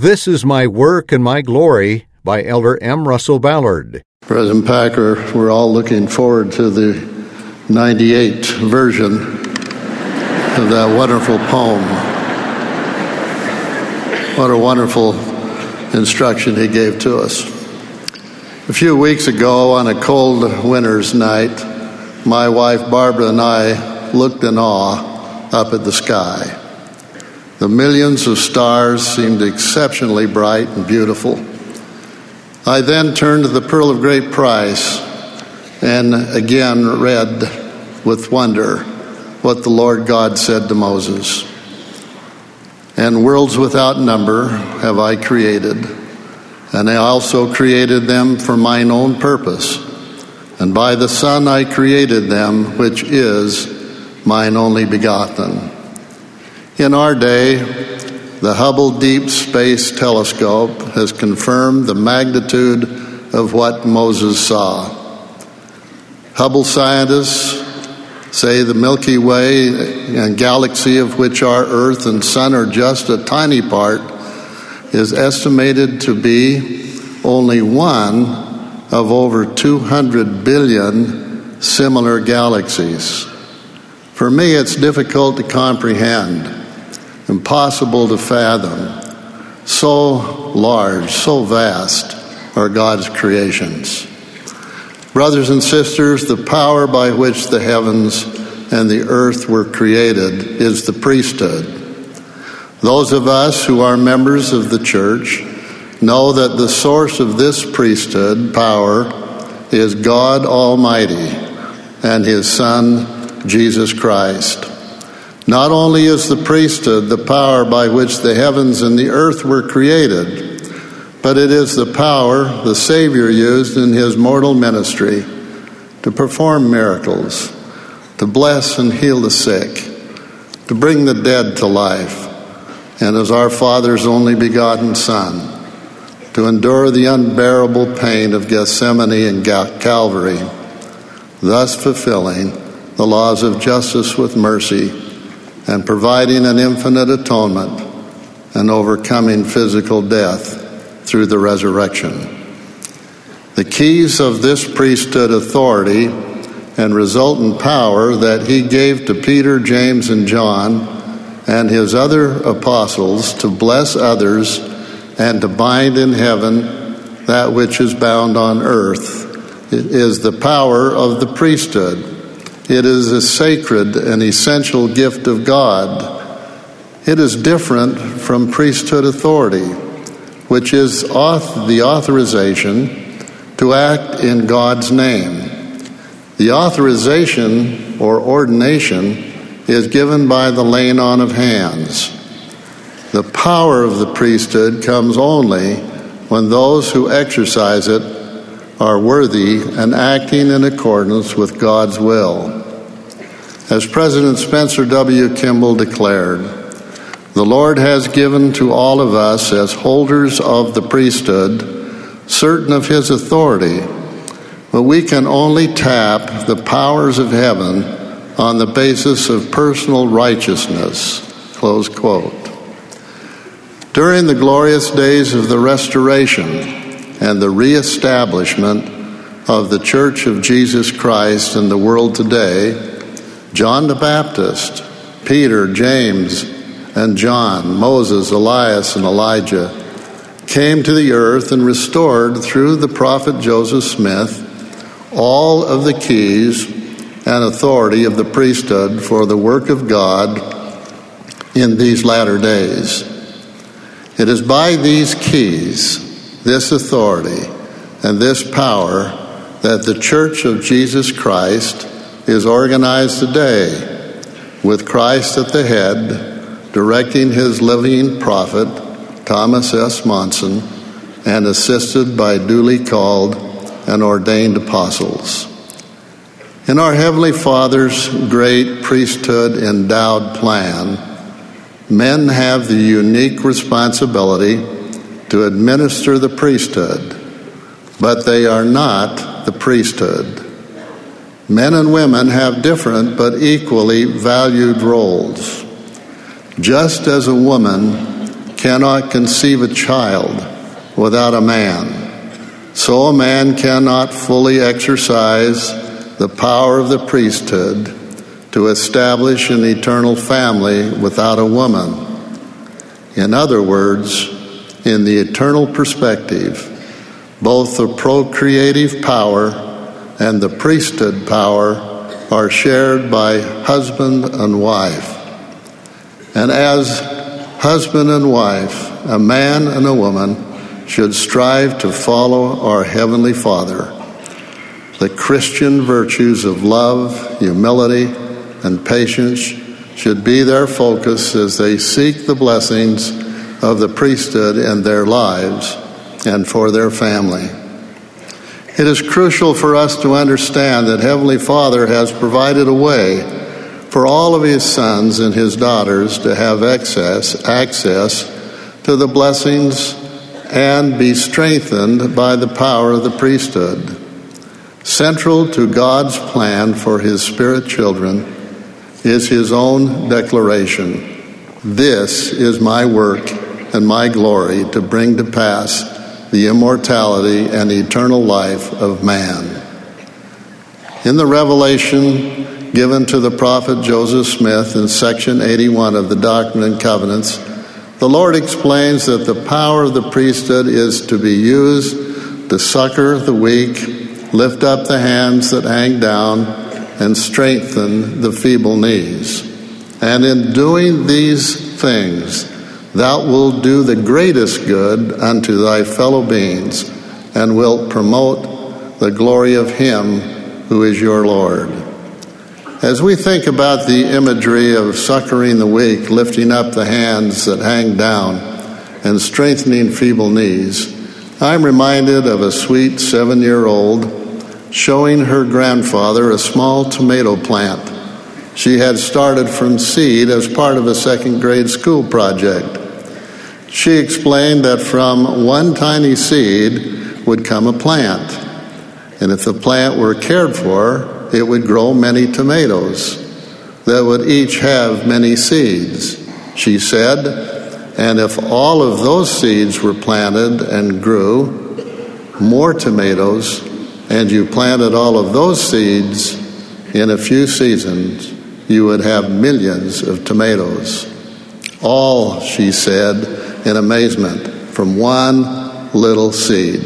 This is My Work and My Glory by Elder M. Russell Ballard. President Packer, we're all looking forward to the 98 version of that wonderful poem. What a wonderful instruction he gave to us. A few weeks ago, on a cold winter's night, my wife Barbara and I looked in awe up at the sky. The millions of stars seemed exceptionally bright and beautiful. I then turned to the Pearl of Great Price and again read with wonder what the Lord God said to Moses. And worlds without number have I created, and I also created them for mine own purpose. And by the Son I created them, which is mine only begotten. In our day, the Hubble Deep Space Telescope has confirmed the magnitude of what Moses saw. Hubble scientists say the Milky Way and galaxy of which our Earth and Sun are just a tiny part is estimated to be only one of over 200 billion similar galaxies. For me, it's difficult to comprehend. Impossible to fathom. So large, so vast are God's creations. Brothers and sisters, the power by which the heavens and the earth were created is the priesthood. Those of us who are members of the church know that the source of this priesthood power is God Almighty and His Son, Jesus Christ. Not only is the priesthood the power by which the heavens and the earth were created, but it is the power the Savior used in His mortal ministry to perform miracles, to bless and heal the sick, to bring the dead to life, and as our Father's only begotten Son, to endure the unbearable pain of Gethsemane and Calvary, thus fulfilling the laws of justice with mercy and providing an infinite atonement and overcoming physical death through the resurrection. The keys of this priesthood authority and resultant power that He gave to Peter, James, and John and His other apostles to bless others and to bind in heaven that which is bound on earth is the power of the priesthood. It is a sacred and essential gift of God. It is different from priesthood authority, which is the authorization to act in God's name. The authorization or ordination is given by the laying on of hands. The power of the priesthood comes only when those who exercise it are worthy and acting in accordance with God's will. As President Spencer W. Kimball declared, the Lord has given to all of us as holders of the priesthood certain of His authority, but we can only tap the powers of heaven on the basis of personal righteousness. Close quote. During the glorious days of the restoration and the reestablishment of the Church of Jesus Christ in the world today, John the Baptist, Peter, James, and John, Moses, Elias, and Elijah came to the earth and restored through the prophet Joseph Smith all of the keys and authority of the priesthood for the work of God in these latter days. It is by these keys, this authority, and this power that the Church of Jesus Christ is organized today, with Christ at the head, directing His living prophet, Thomas S. Monson, and assisted by duly called and ordained apostles. In our Heavenly Father's great priesthood endowed plan, men have the unique responsibility to administer the priesthood, but they are not the priesthood. Men and women have different but equally valued roles. Just as a woman cannot conceive a child without a man, so a man cannot fully exercise the power of the priesthood to establish an eternal family without a woman. In other words, in the eternal perspective, both the procreative power and the priesthood power are shared by husband and wife. And as husband and wife, a man and a woman should strive to follow our Heavenly Father. The Christian virtues of love, humility, and patience should be their focus as they seek the blessings of the priesthood in their lives and for their family. It is crucial for us to understand that Heavenly Father has provided a way for all of His sons and His daughters to have access to the blessings and be strengthened by the power of the priesthood. Central to God's plan for His spirit children is His own declaration, "This is my work and my glory, to bring to pass the immortality and eternal life of man." In the revelation given to the prophet Joseph Smith in section 81 of the Doctrine and Covenants, the Lord explains that the power of the priesthood is to be used to succor the weak, lift up the hands that hang down, and strengthen the feeble knees. And in doing these things, thou wilt do the greatest good unto thy fellow beings, and wilt promote the glory of Him who is your Lord. As we think about the imagery of succoring the weak, lifting up the hands that hang down, and strengthening feeble knees, I'm reminded of a sweet 7-year-old showing her grandfather a small tomato plant she had started from seed as part of a second-grade school project. She explained that from one tiny seed would come a plant, and if the plant were cared for, it would grow many tomatoes that would each have many seeds. She said, and if all of those seeds were planted and grew more tomatoes, and you planted all of those seeds in a few seasons, you would have millions of tomatoes. All, she said in amazement, from one little seed.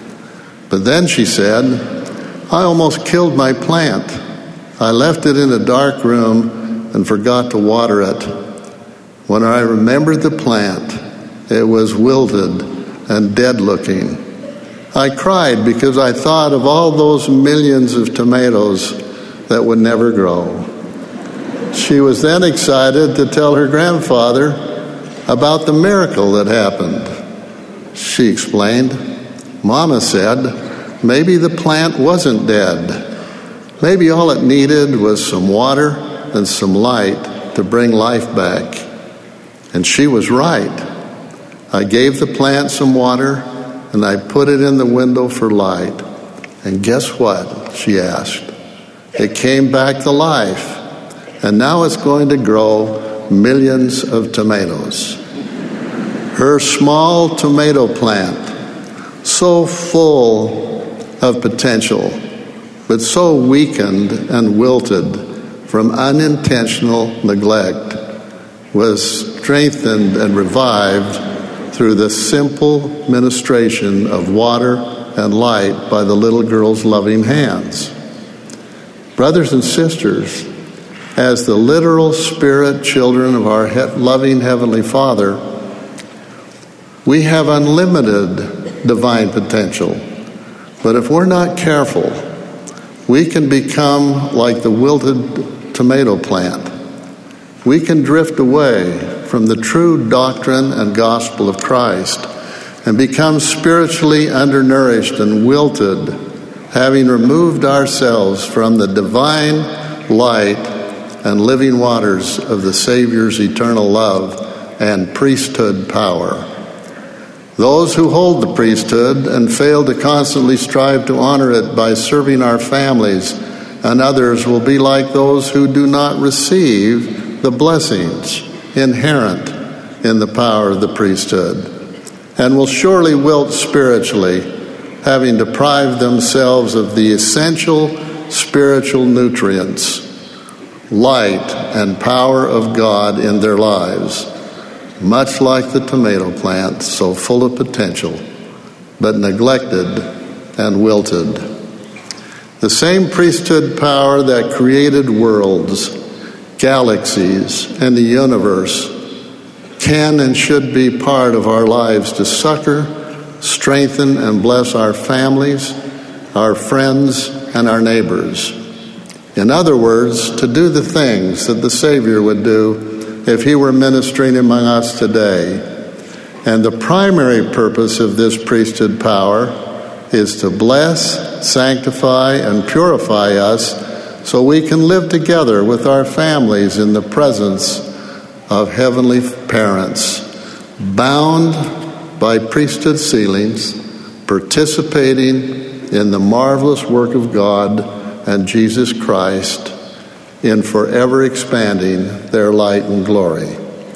But then she said, I almost killed my plant. I left it in a dark room and forgot to water it. When I remembered the plant, it was wilted and dead looking. I cried because I thought of all those millions of tomatoes that would never grow. She was then excited to tell her grandfather about the miracle that happened. She explained, Mama said, maybe the plant wasn't dead. Maybe all it needed was some water and some light to bring life back. And she was right. I gave the plant some water and I put it in the window for light. And guess what? She asked. It came back to life. And now it's going to grow millions of tomatoes. Her small tomato plant, so full of potential, but so weakened and wilted from unintentional neglect, was strengthened and revived through the simple ministration of water and light by the little girl's loving hands. Brothers and sisters, as the literal spirit children of our loving Heavenly Father, we have unlimited divine potential. But if we're not careful, we can become like the wilted tomato plant. We can drift away from the true doctrine and gospel of Christ and become spiritually undernourished and wilted, having removed ourselves from the divine light and living waters of the Savior's eternal love and priesthood power. Those who hold the priesthood and fail to constantly strive to honor it by serving our families and others will be like those who do not receive the blessings inherent in the power of the priesthood, and will surely wilt spiritually, having deprived themselves of the essential spiritual nutrients, light and power of God in their lives, much like the tomato plant, so full of potential, but neglected and wilted. The same priesthood power that created worlds, galaxies, and the universe can and should be part of our lives to succor, strengthen, and bless our families, our friends, and our neighbors. In other words, to do the things that the Savior would do if he were ministering among us today. And the primary purpose of this priesthood power is to bless, sanctify, and purify us so we can live together with our families in the presence of heavenly parents, bound by priesthood sealings, participating in the marvelous work of God and Jesus Christ in forever expanding their light and glory.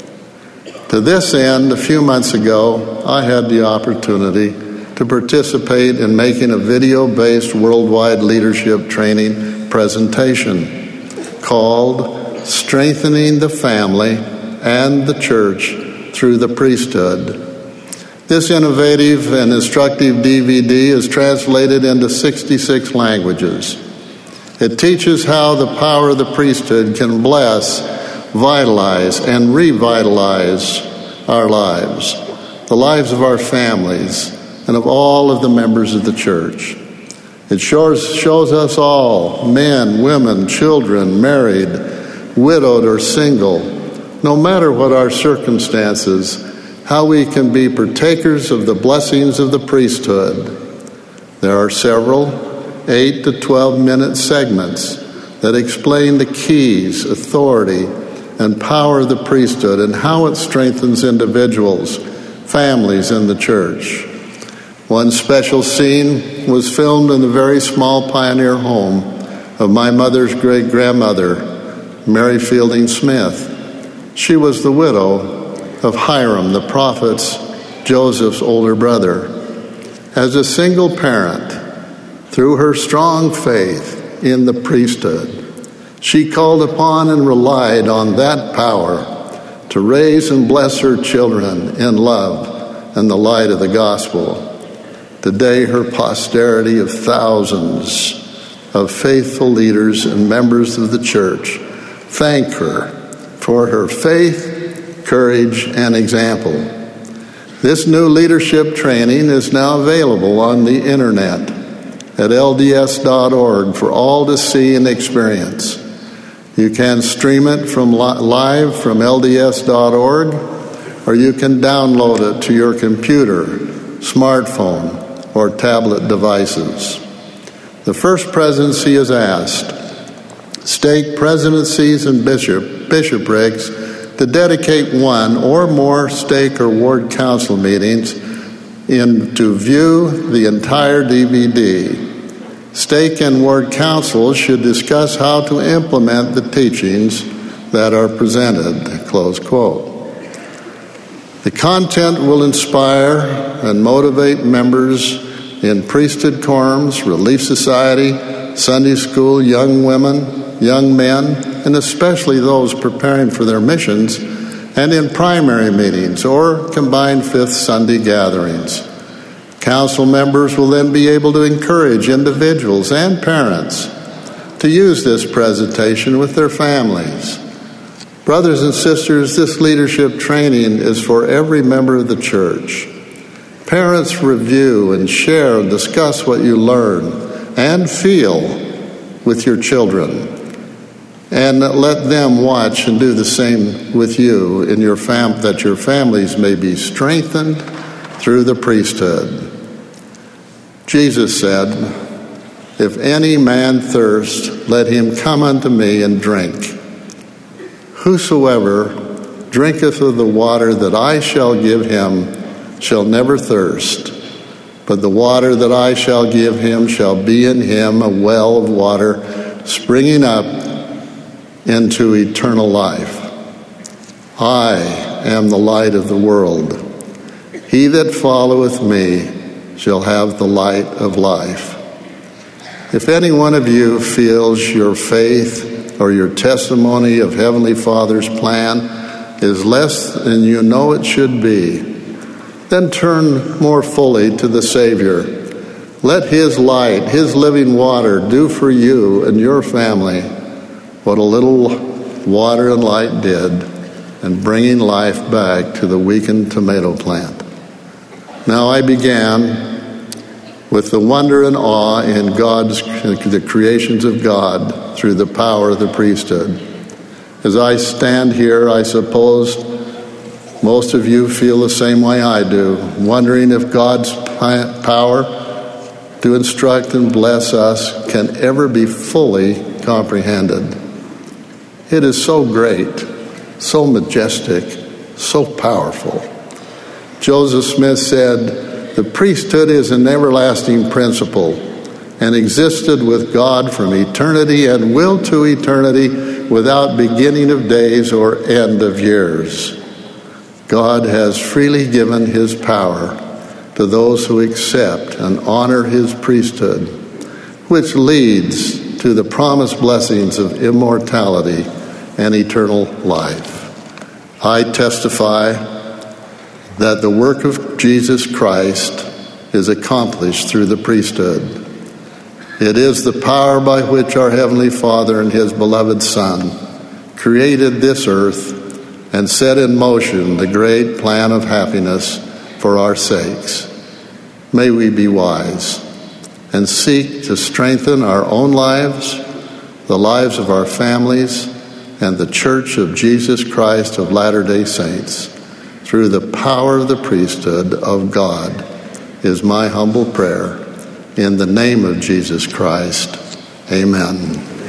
To this end, a few months ago, I had the opportunity to participate in making a video-based worldwide leadership training presentation called Strengthening the Family and the Church Through the Priesthood. This innovative and instructive DVD is translated into 66 languages. It teaches how the power of the priesthood can bless, vitalize, and revitalize our lives, the lives of our families, and of all of the members of the church. It shows us all, men, women, children, married, widowed, or single, no matter what our circumstances, how we can be partakers of the blessings of the priesthood. There are several 8 to 12-minute segments that explain the keys, authority, and power of the priesthood and how it strengthens individuals, families, and the church. One special scene was filmed in the very small pioneer home of my mother's great-grandmother, Mary Fielding Smith. She was the widow of Hiram, the prophet's, Joseph's older brother. As a single parent, through her strong faith in the priesthood, she called upon and relied on that power to raise and bless her children in love and the light of the gospel. Today, her posterity of thousands of faithful leaders and members of the church thank her for her faith, courage, and example. This new leadership training is now available on the internet at lds.org for all to see and experience. You can stream it from live from lds.org, or you can download it to your computer, smartphone, or tablet devices. The First Presidency is asked stake presidencies and bishoprics to dedicate one or more stake or ward council meetings to view the entire DVD. Stake and ward councils should discuss how to implement the teachings that are presented, close quote. The content will inspire and motivate members in priesthood quorums, Relief Society, Sunday school, young women, young men, and especially those preparing for their missions, and in primary meetings or combined Fifth Sunday gatherings. Council members will then be able to encourage individuals and parents to use this presentation with their families. Brothers and sisters, this leadership training is for every member of the church. Parents review and share and discuss what you learn and feel with your children. And let them watch and do the same with you in your that your families may be strengthened through the priesthood. Jesus said, "If any man thirst, let him come unto me and drink. Whosoever drinketh of the water that I shall give him shall never thirst, but the water that I shall give him shall be in him a well of water springing up into eternal life. I am the light of the world. He that followeth me shall have the light of life. If any one of you feels your faith or your testimony of Heavenly Father's plan is less than you know it should be, then turn more fully to the Savior. Let His light, His living water, do for you and your family what a little water and light did in bringing life back to the weakened tomato plant. Now I began with the wonder and awe in the creations of God through the power of the priesthood. As I stand here, I suppose most of you feel the same way I do, wondering if God's power to instruct and bless us can ever be fully comprehended. It is so great, so majestic, so powerful. Joseph Smith said, "The priesthood is an everlasting principle and existed with God from eternity and will to eternity without beginning of days or end of years. God has freely given His power to those who accept and honor His priesthood, which leads to the promised blessings of immortality and eternal life. I testify that the work of Jesus Christ is accomplished through the priesthood. It is the power by which our Heavenly Father and His beloved Son created this earth and set in motion the great plan of happiness for our sakes. May we be wise and seek to strengthen our own lives, the lives of our families, and the Church of Jesus Christ of Latter-day Saints through the power of the priesthood of God, is my humble prayer. In the name of Jesus Christ, amen.